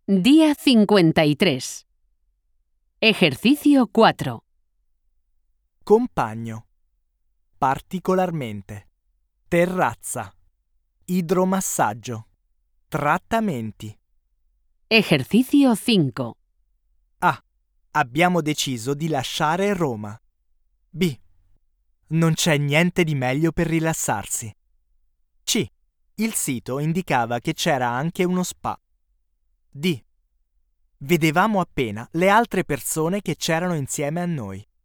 Día 53. Ejercicio 4. Compagno. Particolarmente. Terrazza. Idromassaggio. Trattamenti. Ejercicio 5. A. Abbiamo deciso di lasciare Roma. B. Non c'è niente di meglio per rilassarsi. C. Il sito indicava che c'era anche uno spa. D. Vedevamo appena le altre persone che c'erano insieme a noi.